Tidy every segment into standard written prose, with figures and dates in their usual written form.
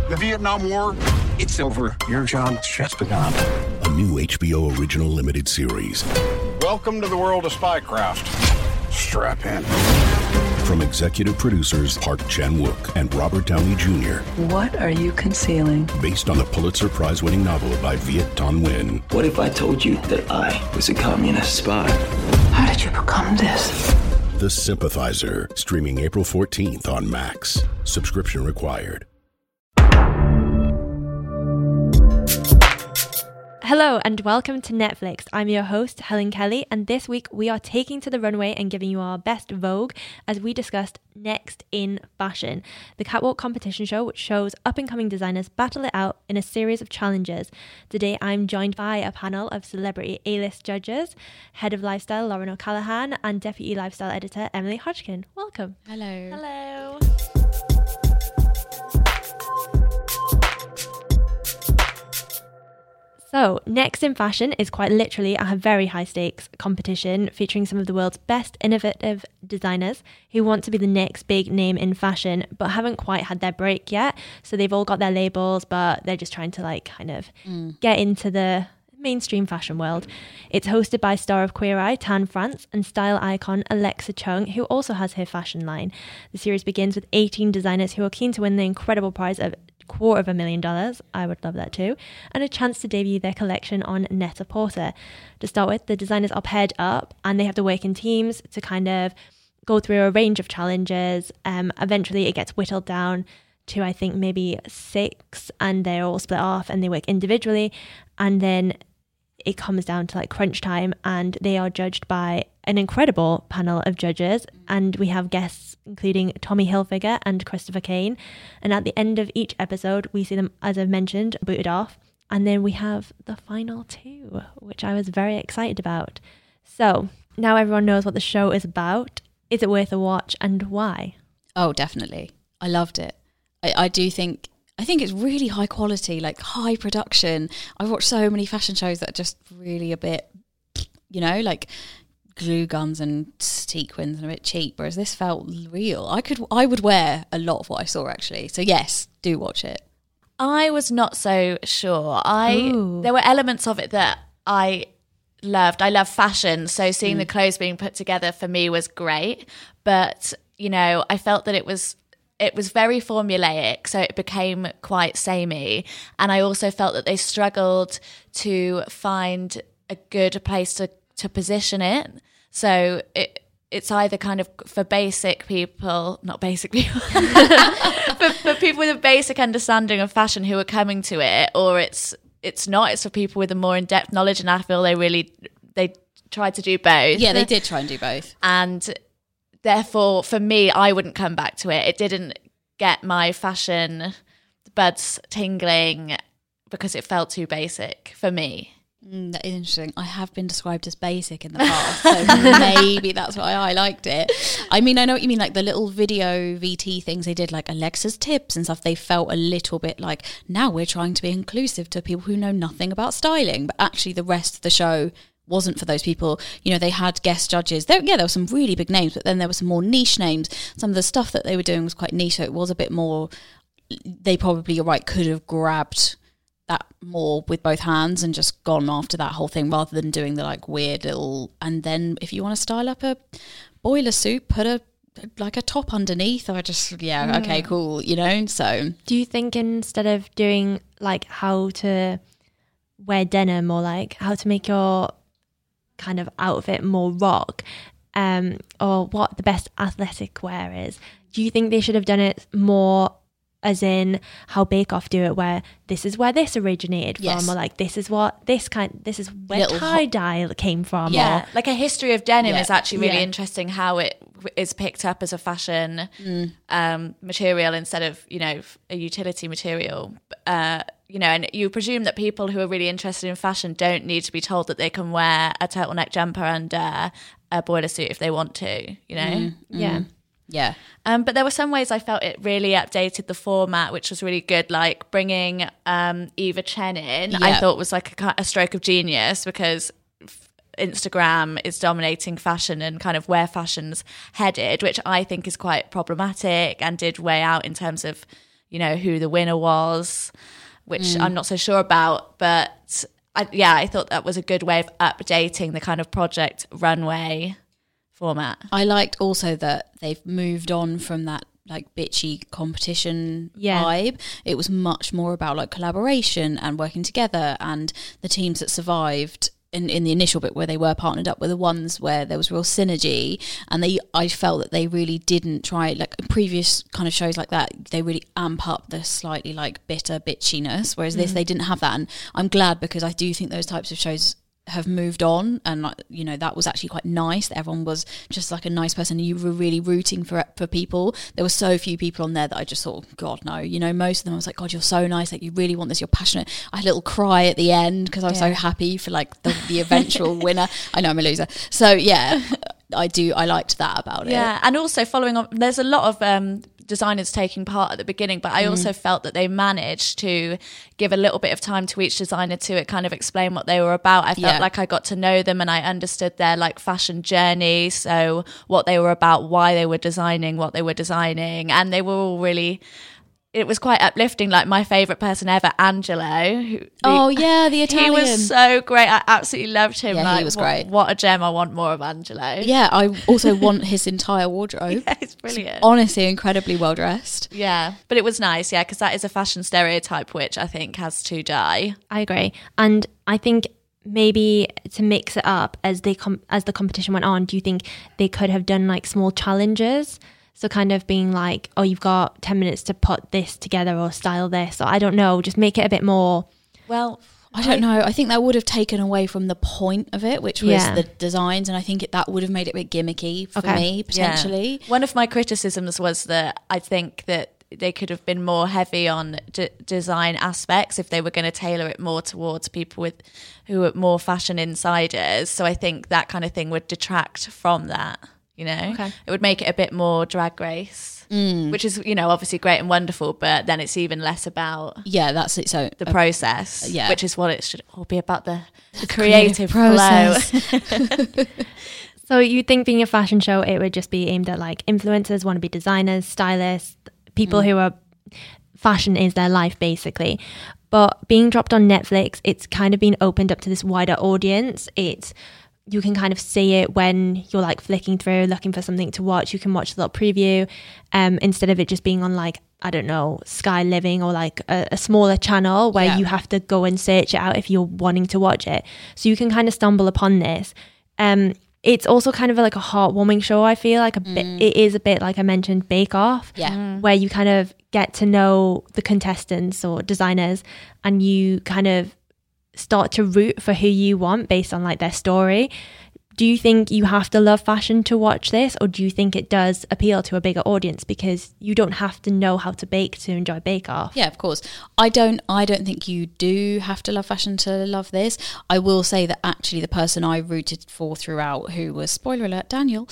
The Vietnam War, it's over. Your job's just begun. A new HBO original limited series. Welcome to the world of spycraft. Strap in. From executive producers Park Chan-wook and Robert Downey Jr. What are you concealing? Based on the Pulitzer Prize-winning novel by Viet Thanh Nguyen. What if I told you that I was a communist spy? How did you become this? The Sympathizer, streaming April 14th on Max. Subscription required. Hello and welcome to Netflix. I'm your host, Helen Kelly, and this week we are taking to the runway and giving you our best Vogue as we discussed Next in Fashion, the catwalk competition show which shows up-and-coming designers battle it out in a series of challenges. Today I'm joined by a panel of celebrity A-list judges, Head of Lifestyle Lauren O'Callaghan and Deputy Lifestyle Editor Emily Hodgkin. Welcome. Hello. Hello. So, Next in Fashion is quite literally a very high-stakes competition featuring some of the world's best innovative designers who want to be the next big name in fashion but haven't quite had their break yet. So they've all got their labels, but they're just trying to get into the mainstream fashion world. It's hosted by star of Queer Eye, Tan France, and style icon Alexa Chung, who also has her fashion line. The series begins with 18 designers who are keen to win the incredible prize of $250,000, I would love that too, and a chance to debut their collection on Net-a-Porter. To start with, the designers are paired up and they have to work in teams to kind of go through a range of challenges. Eventually it gets whittled down to I think maybe 6, and they're all split off and they work individually, and then it comes down to like crunch time and they are judged by an incredible panel of judges, and we have guests including Tommy Hilfiger and Christopher Kane, and at the end of each episode we see them, as I've mentioned, booted off, and then we have the final 2, which I was very excited about. So now everyone knows what the show is about. Is it worth a watch and why? Oh, definitely. I loved it. I think it's really high quality, like high production. I've watched so many fashion shows that are just really a bit, like glue guns and sequins and a bit cheap, whereas this felt real. I would wear a lot of what I saw actually. So yes, do watch it. I was not so sure. There were elements of it that I loved. I love fashion, so seeing the clothes being put together for me was great. But, I felt that it was very formulaic, so it became quite samey. And I also felt that they struggled to find a good place to position it. So it's either kind of for basic people, not basic people, for people with a basic understanding of fashion who are coming to it, or it's not. It's for people with a more in-depth knowledge, and I feel they tried to do both. Yeah, they did try and do both. And therefore, for me, I wouldn't come back to it. It didn't get my fashion buds tingling because it felt too basic for me. That is interesting. I have been described as basic in the past, so maybe that's why I liked it. I mean, I know what you mean, like the little video VT things they did, like Alexa's tips and stuff, they felt a little bit like, now we're trying to be inclusive to people who know nothing about styling, but actually the rest of the show wasn't for those people. They had guest judges. There were some really big names, but then there were some more niche names. Some of the stuff that they were doing was quite niche, so it was a bit more, they probably, you're right, could have grabbed that more with both hands and just gone after that whole thing rather than doing the like weird little, and then if you want to style up a boiler suit, put a top underneath, or just, okay, cool, so. Do you think instead of doing like how to wear denim or like how to make your kind of outfit more rock, or what the best athletic wear is, do you think they should have done it more as in how Bake Off do it, where this is where this originated from, or like this is where tie-dye came from? Yeah, like a history of denim is actually really interesting, how it is picked up as a fashion material instead of, a utility material. And you presume that people who are really interested in fashion don't need to be told that they can wear a turtleneck jumper under a boiler suit if they want to, Yeah. But there were some ways I felt it really updated the format, which was really good, like bringing Eva Chen in. I thought was like a stroke of genius, because Instagram is dominating fashion and kind of where fashion's headed, which I think is quite problematic and did weigh out in terms of, who the winner was, which I'm not so sure about. But I thought that was a good way of updating the kind of Project Runway format. I liked also that they've moved on from that like bitchy competition vibe. It was much more about like collaboration and working together, and the teams that survived in the initial bit where they were partnered up were the ones where there was real synergy, and I felt that they really didn't try, like previous kind of shows like that, they really amp up the slightly like bitter bitchiness, whereas this, they didn't have that. And I'm glad, because I do think those types of shows have moved on, and that was actually quite nice. Everyone was just like a nice person. You were really rooting for people. There were so few people on there that I just thought, God no, most of them I was like, God, you're so nice, like you really want this, you're passionate. I had a little cry at the end because I was so happy for like the eventual winner. I know I'm a loser, so yeah, I liked that about it. Yeah, and also following on, there's a lot of designers taking part at the beginning, but I also felt that they managed to give a little bit of time to each designer to kind of explain what they were about. I felt like I got to know them and I understood their like fashion journey, so what they were about, why they were designing what they were designing, and they were all really, it was quite uplifting. Like my favourite person ever, Angelo. The Italian. He was so great. I absolutely loved him. Yeah, he was great. What a gem. I want more of Angelo. Yeah, I also want his entire wardrobe. Yeah, it's brilliant. It's honestly, incredibly well dressed. Yeah, but it was nice, because that is a fashion stereotype which I think has to die. I agree. And I think maybe to mix it up as the competition went on, do you think they could have done like small challenges? So kind of being like, oh, you've got 10 minutes to put this together or style this, or I don't know, just make it a bit more. Well, I don't know. I think that would have taken away from the point of it, which was the designs, and I think that would have made it a bit gimmicky for me, potentially. Yeah. One of my criticisms was that I think that they could have been more heavy on design aspects if they were going to tailor it more towards people who are more fashion insiders. So I think that kind of thing would detract from that. It would make it a bit more Drag Race, which is, obviously great and wonderful, but then it's even less about that's it. So the process, which is what it should all be about, the creative process. flow. So you think being a fashion show, it would just be aimed at like influencers, want to be designers, stylists, people who are, fashion is their life basically. But being dropped on Netflix, it's kind of been opened up to this wider audience. You can kind of see it when you're like flicking through, looking for something to watch. You can watch the little preview instead of it just being on like, I don't know, Sky Living or like a smaller channel where you have to go and search it out if you're wanting to watch it. So you can kind of stumble upon this. It's also kind of like a heartwarming show, I feel like it is a bit like I mentioned, Bake Off, where you kind of get to know the contestants or designers and you kind of start to root for who you want based on like their story. Do you think you have to love fashion to watch this, or do you think it does appeal to a bigger audience because you don't have to know how to bake to enjoy Bake Off? Yeah, of course. I don't think you do have to love fashion to love this. I will say that actually the person I rooted for throughout, who was, spoiler alert, Daniel,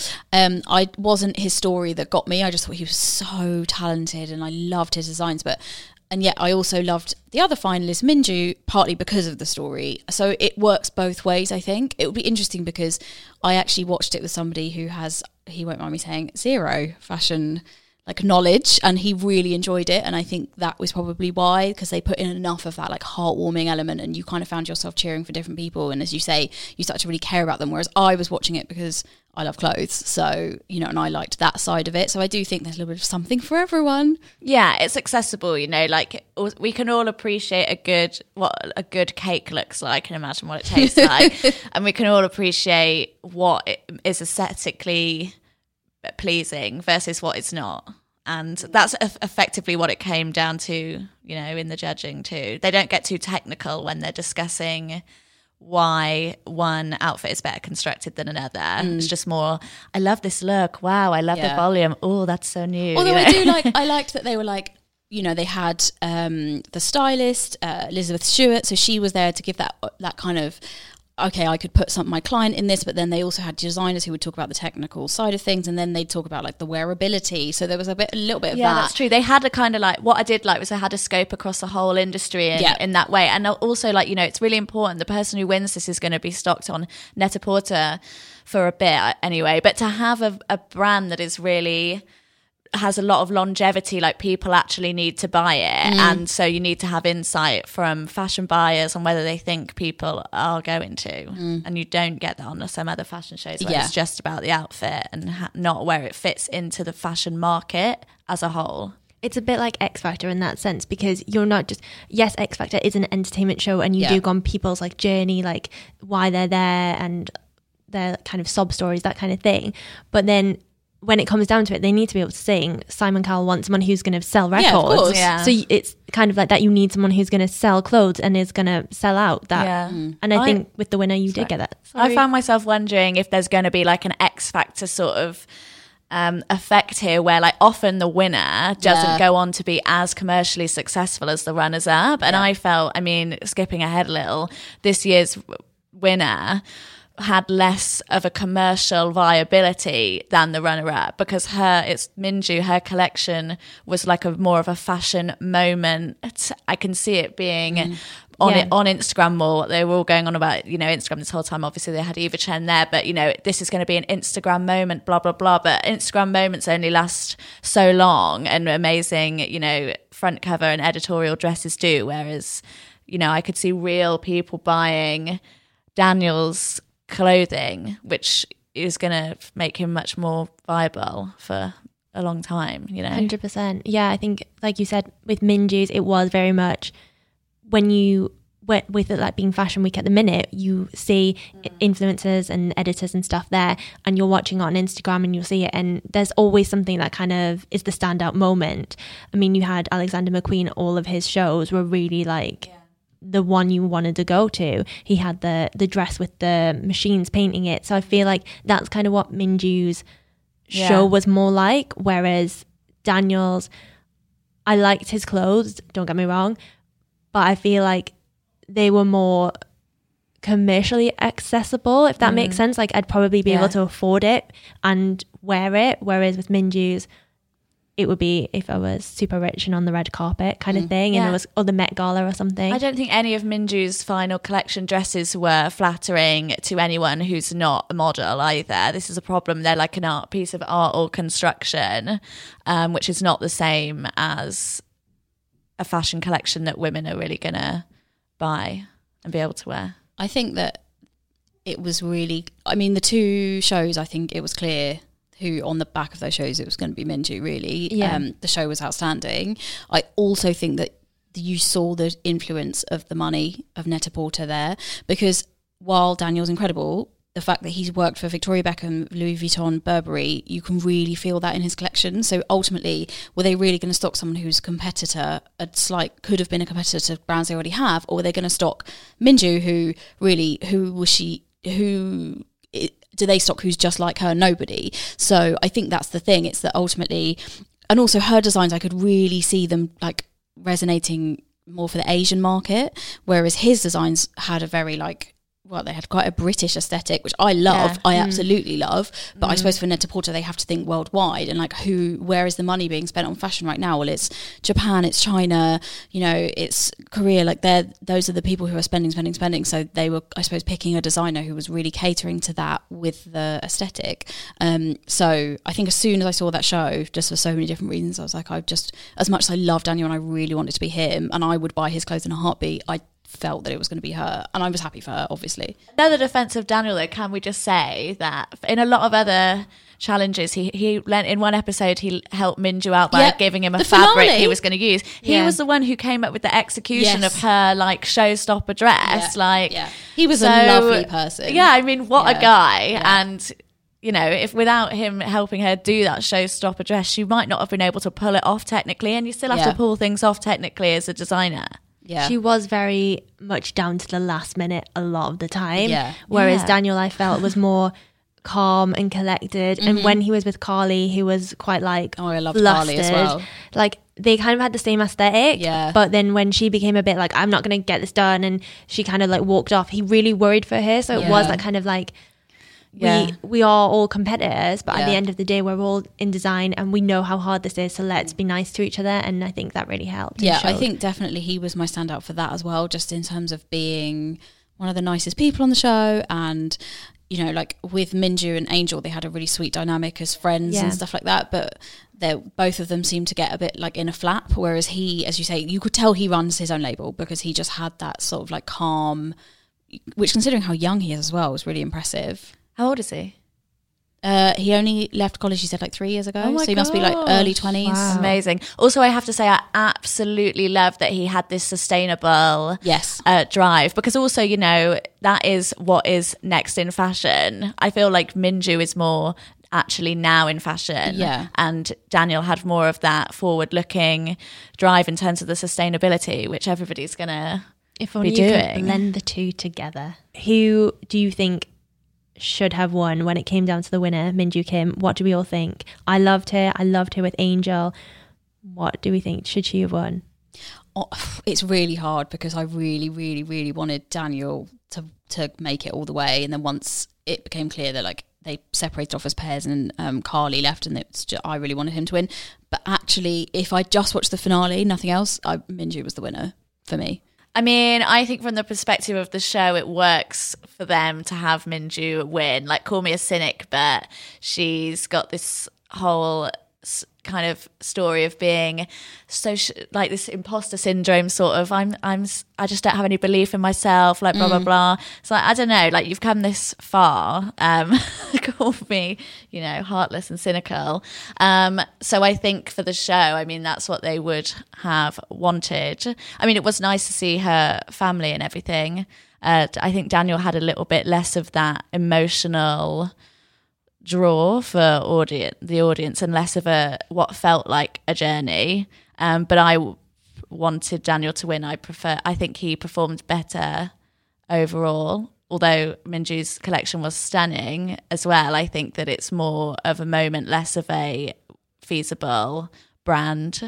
I wasn't his story that got me. I just thought he was so talented and I loved his designs, and yet I also loved the other finalist, Minju, partly because of the story. So it works both ways, I think. It would be interesting because I actually watched it with somebody who has, he won't mind me saying, zero fashion like knowledge, and he really enjoyed it. And I think that was probably why, because they put in enough of that like heartwarming element and you kind of found yourself cheering for different people. And as you say, you start to really care about them. Whereas I was watching it because I love clothes. So, and I liked that side of it. So I do think there's a little bit of something for everyone. Yeah, it's accessible, like we can all appreciate what a good cake looks like and imagine what it tastes like. And we can all appreciate what it is aesthetically pleasing versus what it's not. And that's effectively what it came down to, in the judging too. They don't get too technical when they're discussing why one outfit is better constructed than another. It's just more, I love this look. Wow, I love the volume. Oh, that's so new. Although I liked that they were like, they had the stylist, Elizabeth Stewart, so she was there to give that kind of, okay, I could put my client in this, but then they also had designers who would talk about the technical side of things, and then they'd talk about like the wearability. So there was a little bit of that. Yeah, that's true. They had a kind of like, what I did like was they had a scope across the whole industry in that way. And also like, it's really important. The person who wins this is going to be stocked on Net-a-Porter for a bit anyway. But to have a brand that is really has a lot of longevity, like people actually need to buy it, and so you need to have insight from fashion buyers on whether they think people are going to, and you don't get that on some other fashion shows where it's just about the outfit and not where it fits into the fashion market as a whole. It's a bit like X Factor in that sense, because you're not just, yes, X Factor is an entertainment show and you do go on people's like journey, like why they're there and their kind of sob stories, that kind of thing. But then when it comes down to it, they need to be able to sing. Simon Cowell wants someone who's going to sell records. Yeah, of course. Yeah. So it's kind of like that. You need someone who's going to sell clothes and is going to sell out that. Yeah. And I think with the winner, you did get that. I found myself wondering if there's going to be like an X Factor sort of effect here, where like often the winner doesn't go on to be as commercially successful as the runners up. And I felt, I mean, skipping ahead a little, this year's winner had less of a commercial viability than the runner-up, because it's Minju, her collection was like a more of a fashion moment. I can see it being on Instagram more. They were all going on about, you know, Instagram this whole time. Obviously they had Eva Chen there, but you know, this is going to be an Instagram moment, blah blah blah. But Instagram moments only last so long, and amazing, you know, front cover and editorial dresses do, whereas, you know, I could see real people buying Daniel's clothing, which is going to make him much more viable for a long time, you know. 100%. Yeah, I think, like you said, with Minju's, it was very much when you went with it, like being Fashion Week at the minute, you see influencers and editors and stuff there, and you're watching it on Instagram and you'll see it, and there's always something that kind of is the standout moment. I mean, you had Alexander McQueen, all of his shows were really like the one you wanted to go to. He had the dress with the machines painting it. So I feel like that's kind of what Minju's show was more like, whereas Daniel's, I liked his clothes, don't get me wrong, but I feel like they were more commercially accessible, if that makes sense. Like I'd probably be able to afford it and wear it, whereas with Minju's, it would be if I was super rich and on the red carpet kind of thing, and it was, or the Met Gala or something. I don't think any of Minju's final collection dresses were flattering to anyone who's not a model either. This is a problem. They're like an piece of art or construction, which is not the same as a fashion collection that women are really going to buy and be able to wear. I think that it was really, I mean, the two shows, I think it was clear who on the back of those shows it was going to be Minju, really. The show was outstanding. I also think that you saw the influence of the money of Net-a-Porter there, because while Daniel's incredible, the fact that he's worked for Victoria Beckham, Louis Vuitton, Burberry, you can really feel that in his collection. So ultimately, were they really going to stock someone who's a competitor, could have been a competitor to brands they already have, or were they going to stock Minju, do they stock who's just like her? Nobody. So I think that's the thing. It's that ultimately, and also her designs, I could really see them like resonating more for the Asian market, whereas his designs had a very they had quite a British aesthetic, which I love. I absolutely love. But I suppose for Net-a-Porter, they have to think worldwide, and where is the money being spent on fashion right now? Well, it's Japan, it's China, you know, it's Korea. Those are the people who are spending. So they were, I suppose, picking a designer who was really catering to that with the aesthetic. So I think as soon as I saw that show, just for so many different reasons, I was like, as much as I love Daniel and I really wanted to be him, and I would buy his clothes in a heartbeat, I felt that it was going to be her, and I was happy for her, obviously. Another defense of Daniel, though, can we just say that in a lot of other challenges, he lent, in one episode he helped Minju out by giving him a fabric he was going to use. He was the one who came up with the execution of her showstopper dress. He was a lovely person. Yeah, I mean, what a guy. And you know, if without him helping her do that showstopper dress, she might not have been able to pull it off technically, and you still have to pull things off technically as a designer. Yeah. She was very much down to the last minute a lot of the time. Whereas Daniel, I felt, was more calm and collected. And when he was with Carly, he was quite I love flustered. Carly as well. They kind of had the same aesthetic. Yeah. But then when she became a bit I'm not going to get this done, and she kind of walked off, he really worried for her. So it was that kind of we are all competitors, but at the end of the day, we're all in design and we know how hard this is, so let's be nice to each other. And I think that really helped. Yeah, I think definitely he was my standout for that as well, just in terms of being one of the nicest people on the show, and you know, like with Minju and Angel, they had a really sweet dynamic as friends and stuff like that. But both of them seemed to get a bit like in a flap. Whereas he, as you say, you could tell he runs his own label because he just had that sort of like calm, which considering how young he is as well, was really impressive. How old is he? He only left college, he said, like 3 years ago. So he must be like early 20s. Wow. Amazing. Also, I have to say, I absolutely love that he had this sustainable drive, because also, you know, that is what is next in fashion. I feel like Minju is more actually now in fashion. Yeah. And Daniel had more of that forward-looking drive in terms of the sustainability, which everybody's going to if only be you doing. could blend the two together. Who do you think should have won when it came down to the winner, Minju Kim? What do we all think? I loved her with Angel. What do we think? Should she have won? Oh, it's really hard because I really, really, really wanted Daniel to make it all the way, and then once it became clear that like they separated off as pairs and Carly left, and I really wanted him to win. But actually, if I just watched the finale, nothing else, Minju was the winner for me. I mean, I think from the perspective of the show, it works for them to have Minju win. Like, call me a cynic, but she's got this whole kind of story of being like this imposter syndrome sort of. I just don't have any belief in myself. Like blah blah blah. So like, I don't know. Like, you've come this far. Call me, you know, heartless and cynical. So I think for the show, I mean, that's what they would have wanted. I mean, it was nice to see her family and everything. I think Daniel had a little bit less of that emotional draw for the audience and less of what felt like a journey. But I wanted Daniel to win. I think he performed better overall. Although Minju's collection was stunning as well, I think that it's more of a moment, less of a feasible brand.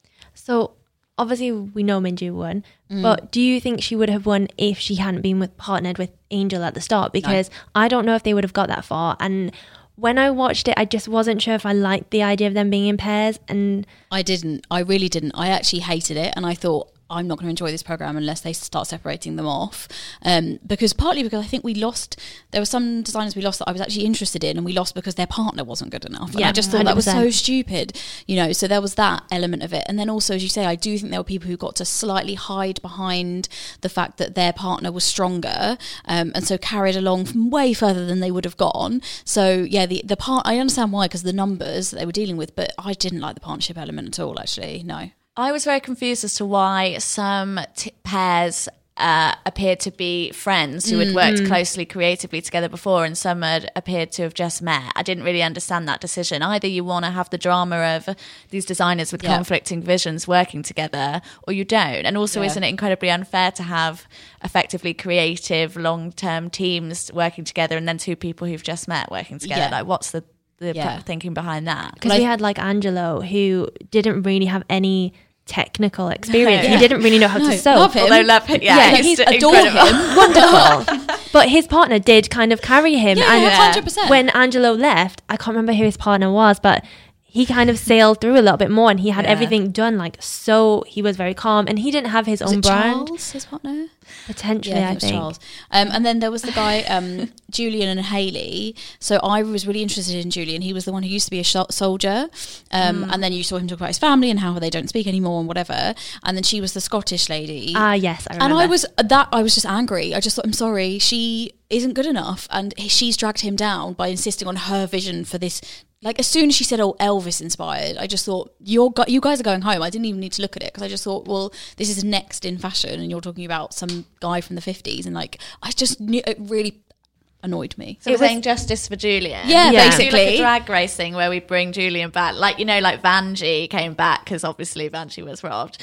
So obviously we know Minju won, but do you think she would have won if she hadn't been partnered with Angel at the start? Because I don't know if they would have got that far. And when I watched it, I just wasn't sure if I liked the idea of them being in pairs. And I really didn't. I actually hated it, and I thought, I'm not going to enjoy this program unless they start separating them off. Because I think there were some designers we lost that I was actually interested in, and we lost because their partner wasn't good enough. And I just thought 100%. That was so stupid, you know. So there was that element of it. And then also, as you say, I do think there were people who got to slightly hide behind the fact that their partner was stronger, and so carried along from way further than they would have gone. So yeah, the part, I understand why, because of the numbers that they were dealing with, but I didn't like the partnership element at all, actually. No. I was very confused as to why some pairs appeared to be friends who had worked closely creatively together before, and some had appeared to have just met. I didn't really understand that decision. Either you want to have the drama of these designers with conflicting visions working together, or you don't. And also, isn't it incredibly unfair to have effectively creative long-term teams working together and then two people who've just met working together? Like, what's the thinking behind that? Because we had like Angelo, who didn't really have any technical experience. He didn't really know how to sew. Love him. Yeah, he's adore him. Wonderful. But his partner did kind of carry him. And 100%. When Angelo left, I can't remember who his partner was, but he kind of sailed through a little bit more, and he had everything done so he was very calm, and he didn't have his own brand. Charles, his partner? Potentially, I think. Charles. And then there was the guy, Julian and Hayley. So I was really interested in Julian. He was the one who used to be a soldier. And then you saw him talk about his family and how they don't speak anymore and whatever. And then she was the Scottish lady. Yes, I remember. And I was just angry. I just thought, I'm sorry, she isn't good enough. And she's dragged him down by insisting on her vision for this. Like, as soon as she said, Elvis inspired, I just thought, you guys are going home. I didn't even need to look at it, because I just thought, well, this is next in fashion, and you're talking about some guy from the 50s. And, like, I just knew, it really annoyed me. So we're saying justice for Julian. Yeah, basically. Like a drag race thing where we bring Julian back. Like, you know, like Vanjie came back, because obviously Vanjie was robbed.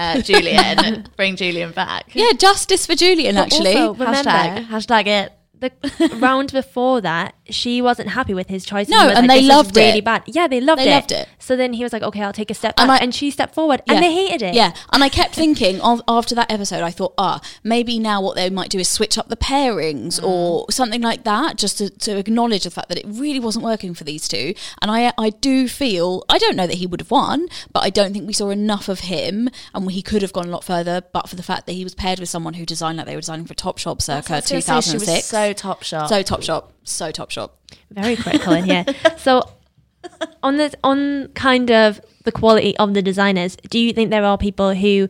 Julian, bring Julian back. Yeah, justice for Julian, actually. Also, remember, hashtag it. The round before that, she wasn't happy with his choices. No, was and like, they this is loved really it. bad. Yeah, they loved it. So then he was like, okay, I'll take a step back. And she stepped forward and they hated it. Yeah, and I kept thinking after that episode, I thought, maybe now what they might do is switch up the pairings or something like that, just to acknowledge the fact that it really wasn't working for these two. And I do feel, I don't know that he would have won, but I don't think we saw enough of him, and he could have gone a lot further, but for the fact that he was paired with someone who designed like they were designing for Topshop circa 2006. She was so Topshop. So Topshop. Very critical in here. So on kind of the quality of the designers, do you think there are people who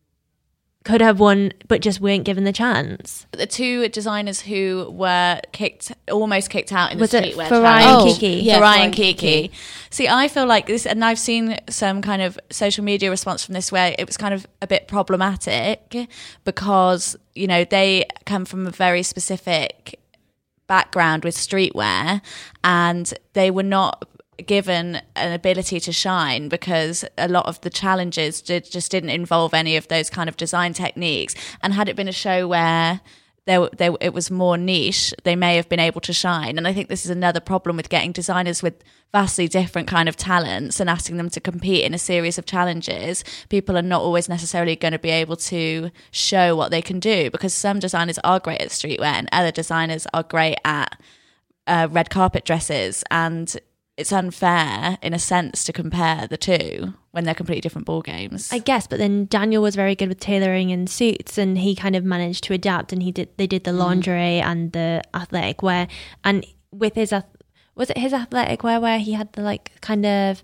could have won but just weren't given the chance? The two designers who were almost kicked out in the streetwear Was it Farai and Kiki? Yeah, Farai and Kiki. See, I feel like this, and I've seen some kind of social media response from this where it was kind of a bit problematic because, you know, they come from a very specific background with streetwear and they were not given an ability to shine because a lot of the challenges just didn't involve any of those kind of design techniques. And had it been a show where it was more niche, they may have been able to shine. And I think this is another problem with getting designers with vastly different kind of talents and asking them to compete in a series of challenges. People are not always necessarily going to be able to show what they can do because some designers are great at streetwear and other designers are great at red carpet dresses, and it's unfair in a sense to compare the two when they're completely different ball games. I guess, but then Daniel was very good with tailoring and suits, and he kind of managed to adapt, and they did the lingerie and the athletic wear, and with his was it his athletic wear where he had the like kind of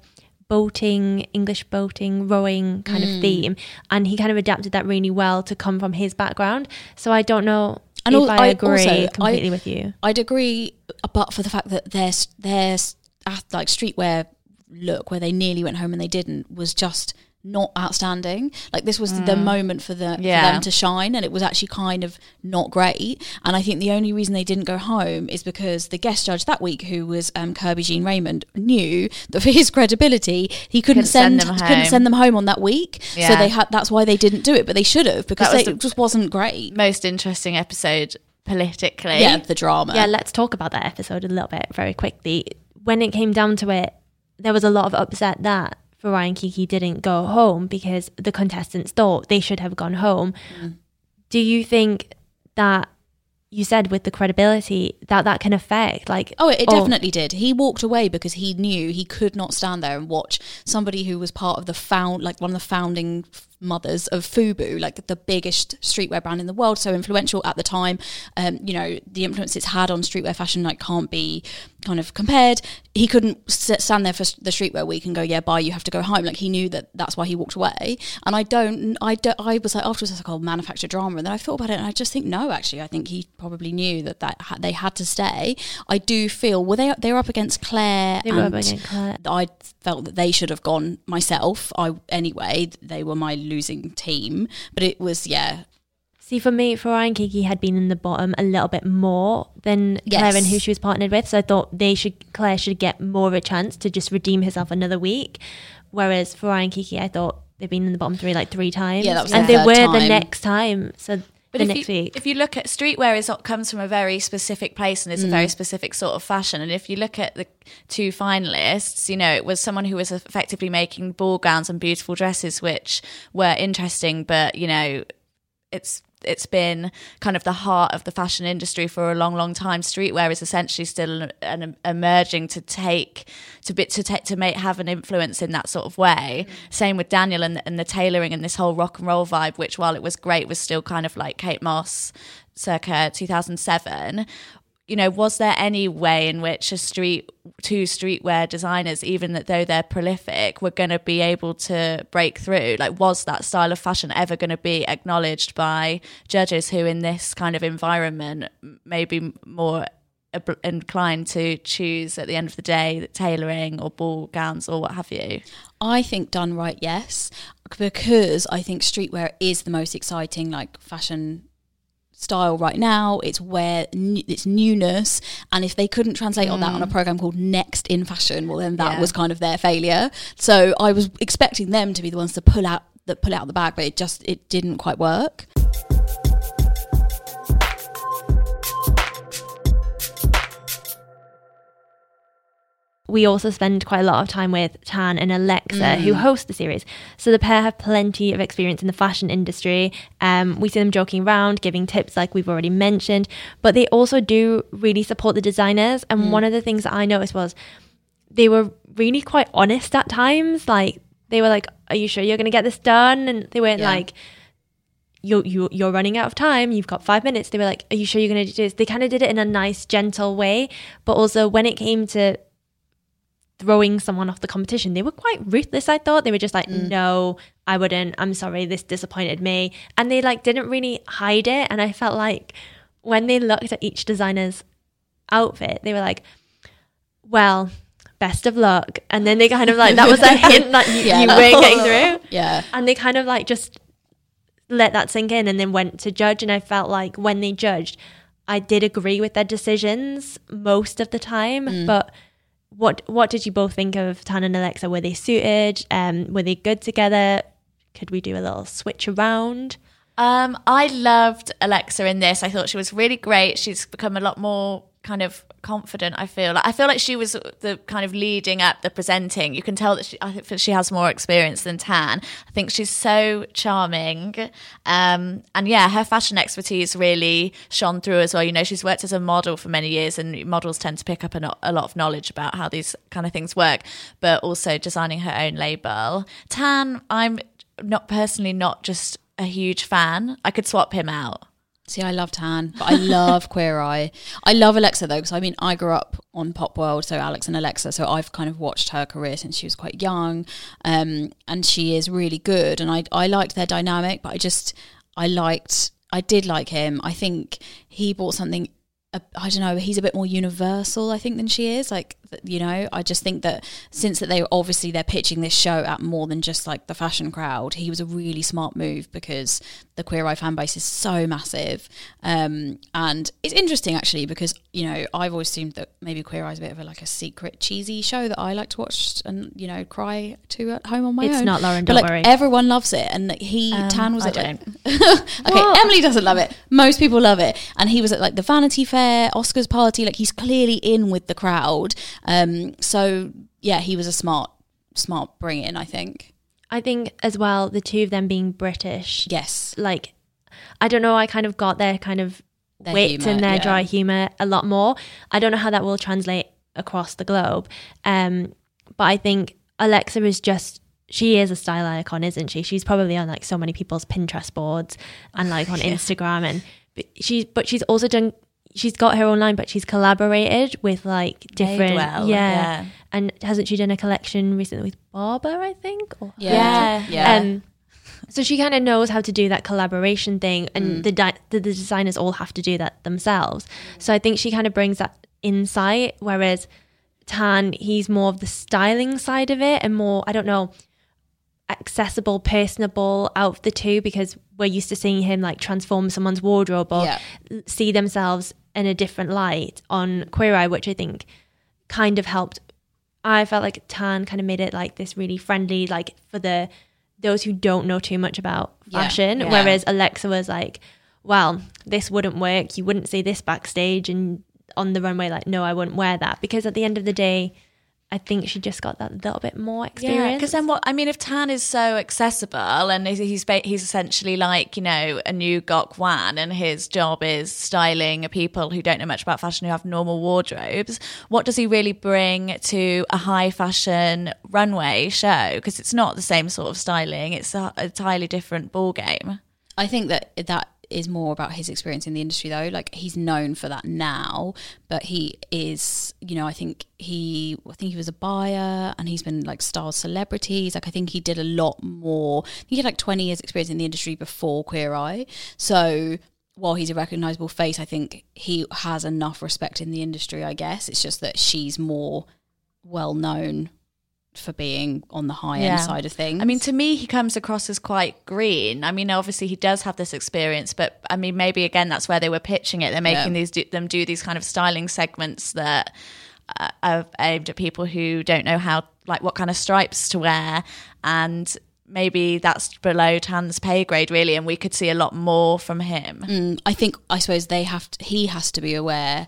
English boating, rowing kind of theme, and he kind of adapted that really well to come from his background. So I don't know if I agree completely with you. I'd agree, but for the fact that there's like streetwear look where they nearly went home and they didn't was just not outstanding. Like this was the moment for them to shine, and it was actually kind of not great. And I think the only reason they didn't go home is because the guest judge that week, who was Kirby Jean Raymond, knew that for his credibility he couldn't send them home on that week. So that's why they didn't do it, but they should have, because it just wasn't great. Most interesting episode politically. Yeah, the drama. Yeah, let's talk about that episode a little bit very quickly. When it came down to it, there was a lot of upset that Farai and Kiki didn't go home because the contestants thought they should have gone home. Do you think that, you said with the credibility, that can affect it definitely did. He walked away because he knew he could not stand there and watch somebody who was part of one of the founding mothers of FUBU, like the biggest streetwear brand in the world, so influential at the time. The influence it's had on streetwear fashion can't be kind of compared. He couldn't stand there for the streetwear week and go, yeah, bye, you have to go home. Like, he knew that's why he walked away. And I was like, afterwards I was like, oh, manufactured drama. And then I thought about it and I just think, no, actually, I think he probably knew that they had to stay. I do feel, they were up against Claire. They were up against Claire. I felt that they should have gone myself. Anyway, they were my losing team, but it was, See, for me, Farai and Kiki had been in the bottom a little bit more than Claire and who she was partnered with, so I thought Claire should get more of a chance to just redeem herself another week, whereas Farai and Kiki, I thought they've been in the bottom 3 3 times, that was and they were the next time, so but next week. If you look at streetwear, it comes from a very specific place and it's a very specific sort of fashion. And if you look at the 2 finalists, it was someone who was effectively making ball gowns and beautiful dresses, which were interesting, but it's been kind of the heart of the fashion industry for a long, long time. Streetwear is essentially still emerging to have an influence in that sort of way. Same with Daniel and the tailoring and this whole rock and roll vibe, which, while it was great, was still kind of like Kate Moss circa 2007. Was there any way in which two streetwear designers, even though they're prolific, were going to be able to break through? Was that style of fashion ever going to be acknowledged by judges who, in this kind of environment, may be more inclined to choose at the end of the day tailoring or ball gowns or what have you? I think done right, yes, because I think streetwear is the most exciting fashion style right now. It's where it's newness, and if they couldn't translate on that on a program called Next in Fashion, well then that was kind of their failure. So I was expecting them to be the ones to pull out the bag, but it didn't quite work. We also spend quite a lot of time with Tan and Alexa, who host the series. So the pair have plenty of experience in the fashion industry. We see them joking around, giving tips like we've already mentioned, but they also do really support the designers. And one of the things that I noticed was they were really quite honest at times. Like they were like, are you sure you're going to get this done? And they weren't like, you're running out of time, you've got 5 minutes. They were like, are you sure you're going to do this? They kind of did it in a nice, gentle way. But also when it came to throwing someone off the competition, they were quite ruthless. I thought they were just like, no, I wouldn't, I'm sorry, this disappointed me. And they like didn't really hide it. And I felt like when they looked at each designer's outfit, they were like, well, best of luck. And then they kind of like, that was a hint that you weren't getting through. Yeah. And they kind of like just let that sink in and then went to judge. And I felt like when they judged, I did agree with their decisions most of the time. But what did you both think of Tan and Alexa? Were they suited? Were they good together? Could we do a little switch around? I loved Alexa in this. I thought she was really great. She's become a lot more kind of confident. I feel like she was the kind of leading up the presenting. You can tell that I think she has more experience than Tan. I think she's so charming, and yeah, her fashion expertise really shone through as well. You know, she's worked as a model for many years, and models tend to pick up a lot of knowledge about how these kind of things work, but also designing her own label. Tan, I'm not just a huge fan. I could swap him out. See, I love Tan, but I love Queer Eye. I love Alexa though, because I mean, I grew up on Pop World, so Alex and Alexa, so I've kind of watched her career since she was quite young, and she is really good, and I liked their dynamic, but I did like him. I think he brought something, I don't know, he's a bit more universal, I think, than she is. Like, you know, I just think that since that they're pitching this show at more than just like the fashion crowd, he was a really smart move because the Queer Eye fan base is so massive. And it's interesting actually because, you know, I've always assumed that maybe Queer Eye is a bit of a secret cheesy show that I like to watch and, you know, cry to at home on my own. It's not, Lauren, don't but worry. Everyone loves it, and Tan was I at don't. okay, Emily doesn't love it. Most people love it, and he was at like the Vanity Fair, Oscars party. Like, he's clearly in with the crowd. So yeah, he was a smart bring in, I think. I think as well, the two of them being British. Yes. Like, I don't know, I kind of got their kind of wit humour, and their yeah. dry humour a lot more. I don't know how that will translate across the globe. But I think Alexa she is a style icon, isn't she? She's probably on like so many people's Pinterest boards and like on Instagram, and she's also done, she's got her own line, but she's collaborated with like different, yeah. And hasn't she done a collection recently with Barber, I think? Or Yeah. so she kind of knows how to do that collaboration thing, and the designers all have to do that themselves. So I think she kind of brings that insight, whereas Tan, he's more of the styling side of it and more, I don't know, accessible, personable out of the two, because we're used to seeing him like transform someone's wardrobe or see themselves in a different light on Queer Eye, which I think kind of helped. I felt like Tan kind of made it like this really friendly, like for those who don't know too much about fashion, whereas Alexa was like, well, this wouldn't work, you wouldn't see this backstage and on the runway, like, no, I wouldn't wear that, because at the end of the day, I think she just got that little bit more experience. Yeah, because then if Tan is so accessible and he's essentially like, you know, a new Gok Wan, and his job is styling people who don't know much about fashion, who have normal wardrobes, what does he really bring to a high fashion runway show? Because it's not the same sort of styling. It's a entirely different ball game. I think that is more about his experience in the industry though. Like, he's known for that now, but he is, you know, I think he was a buyer, and he's been like styled celebrities. Like, I think he did a lot more. He had like 20 years experience in the industry before Queer Eye. So while he's a recognisable face, I think he has enough respect in the industry, I guess. It's just that she's more well known for being on the high end side of things. I mean, to me, he comes across as quite green. I mean, obviously he does have this experience, but I mean, maybe again, that's where they were pitching it. They're making them do these kind of styling segments that are aimed at people who don't know what kind of stripes to wear, and maybe that's below Tan's pay grade really, and we could see a lot more from him. I suppose he has to be aware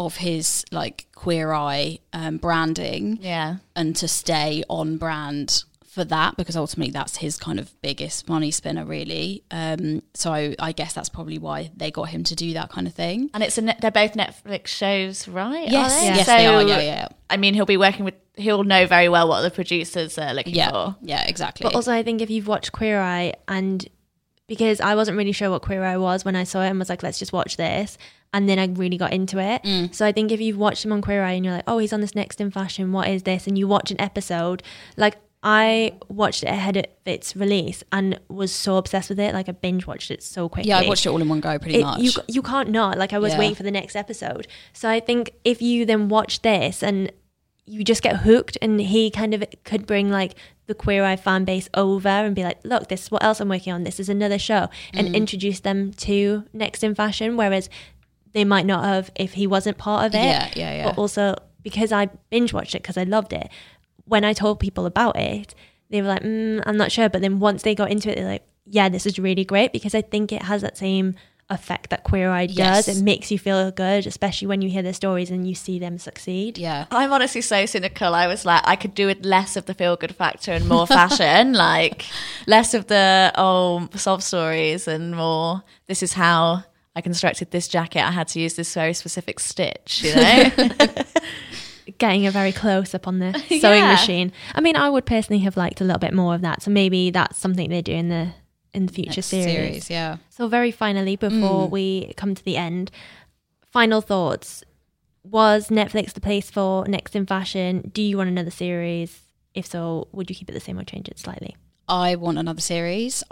of his like Queer Eye branding, and to stay on brand for that, because ultimately that's his kind of biggest money spinner, really. So I guess that's probably why they got him to do that kind of thing. And they're both Netflix shows, right? Yes, yes, so, they are. Yeah. I mean, he'll know very well what the producers are looking for. Yeah, exactly. But also, I think if you've watched Queer Eye, and because I wasn't really sure what Queer Eye was when I saw it, and was like, let's just watch this. And then I really got into it. So I think if you've watched him on Queer Eye and you're like, oh, he's on this Next in Fashion, what is this? And you watch an episode, like, I watched it ahead of its release and was so obsessed with it. Like, I binge watched it so quickly. Yeah, I watched it all in one go pretty much. You can't not. Like, I was waiting for the next episode. So I think if you then watch this and you just get hooked, and he kind of could bring like the Queer Eye fan base over and be like, look, this is what else I'm working on. This is another show, and introduce them to Next in Fashion. Whereas they might not have if he wasn't part of it. Yeah. But also because I binge watched it because I loved it. When I told people about it, they were like, I'm not sure. But then once they got into it, they're like, yeah, this is really great, because I think it has that same effect that Queer Eye does. It makes you feel good, especially when you hear their stories and you see them succeed. Yeah. I'm honestly so cynical. I was like, I could do with less of the feel-good factor and more fashion, like less of the, sob stories and more, this is how I constructed this jacket. I had to use this very specific stitch, you know? Getting a very close up on the sewing machine. I mean, I would personally have liked a little bit more of that. So maybe that's something they do in the future series. Yeah. So very finally, before we come to the end, final thoughts. Was Netflix the place for Next in Fashion? Do you want another series? If so, would you keep it the same or change it slightly? I want another series.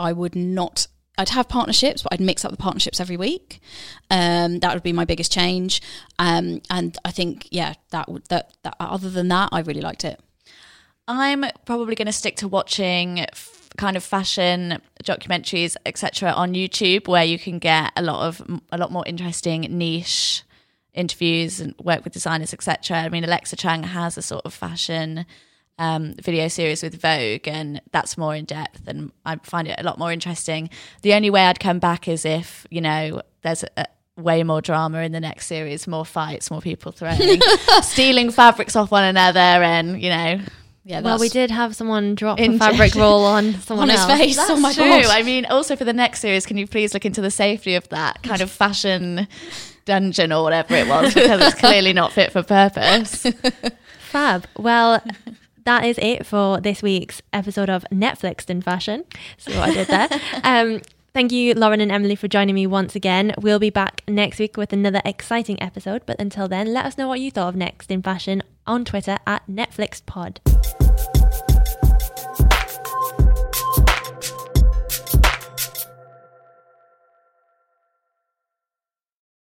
I'd have partnerships, but I'd mix up the partnerships every week. That would be my biggest change. And I think, that other than that, I really liked it. I'm probably going to stick to watching kind of fashion documentaries, etc., on YouTube, where you can get a lot more interesting niche interviews and work with designers, etc. I mean, Alexa Chung has a sort of fashion video series with Vogue, and that's more in depth, and I find it a lot more interesting. The only way I'd come back is if, there's way more drama in the next series, more fights, more people stealing fabrics off one another, and well, we did have someone drop a fabric roll on someone on his else. face. That's my true. God. I mean, also for the next series, can you please look into the safety of that kind of fashion dungeon or whatever it was, because it's clearly not fit for purpose. Fab. Well, that is it for this week's episode of Netflix in Fashion. See what I did there. Thank you, Lauren and Emily, for joining me once again. We'll be back next week with another exciting episode. But until then, let us know what you thought of Next in Fashion on Twitter @NetflixPod.